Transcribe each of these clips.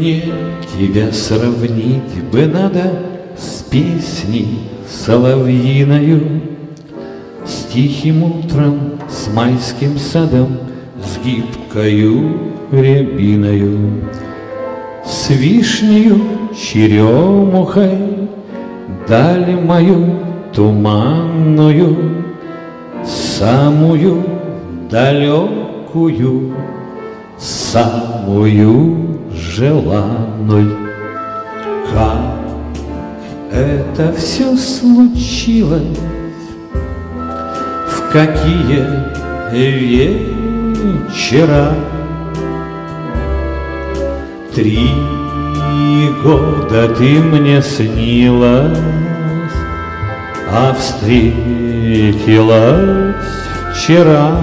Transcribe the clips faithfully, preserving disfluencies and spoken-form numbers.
Мне тебя сравнить бы надо с песней соловьиною, с тихим утром, с майским садом, с гибкою рябиною, с вишнею черемухой, даль мою туманную, самую далекую, самую желанную. Как это все случилось, в какие вечера? Три года ты мне снилась, а встретилась вчера.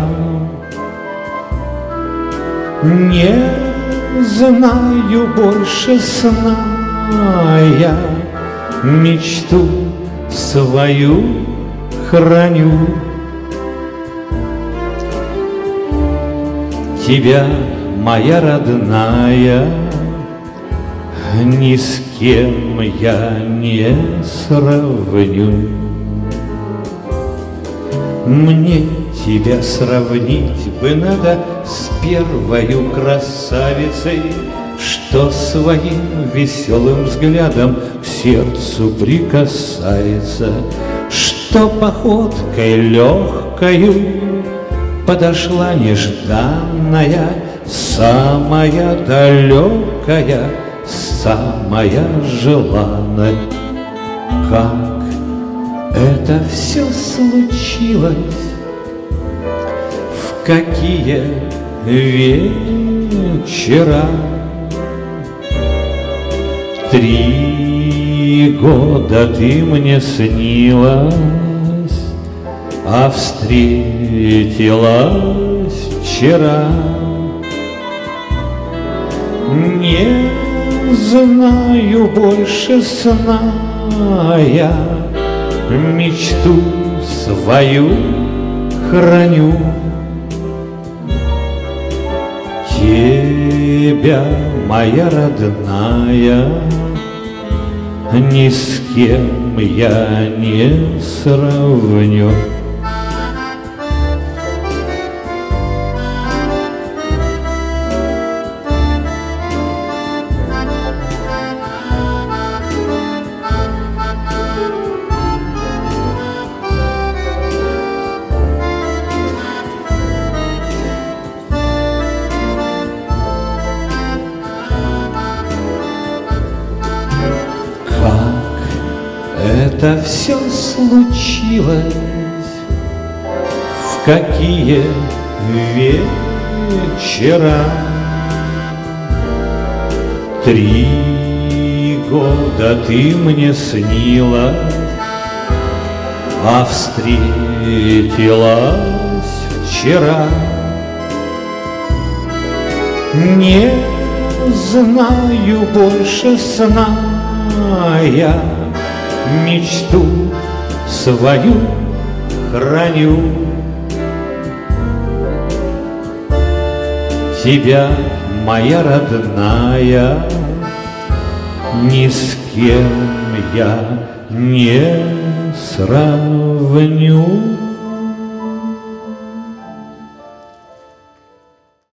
Не знаю больше сна я, мечту свою храню. Тебя, моя родная, ни с кем я не сравню. Мне тебя сравнить бы надо с первою красавицей, что своим веселым взглядом к сердцу прикасается, что походкой легкою подошла нежданная, самая далекая, самая желанная. Как это все случилось, в какие вечера? Три года ты мне снилась, а встретилась вчера. Не знаю больше сна я, мечту свою храню. Тебя, моя родная, ни с кем я не сравню. Это все случилось, в какие вечера? Три года ты мне снилась, а встретилась вчера. Не знаю больше сна я, мечту свою храню. Тебя, моя родная, ни с кем я не сравню.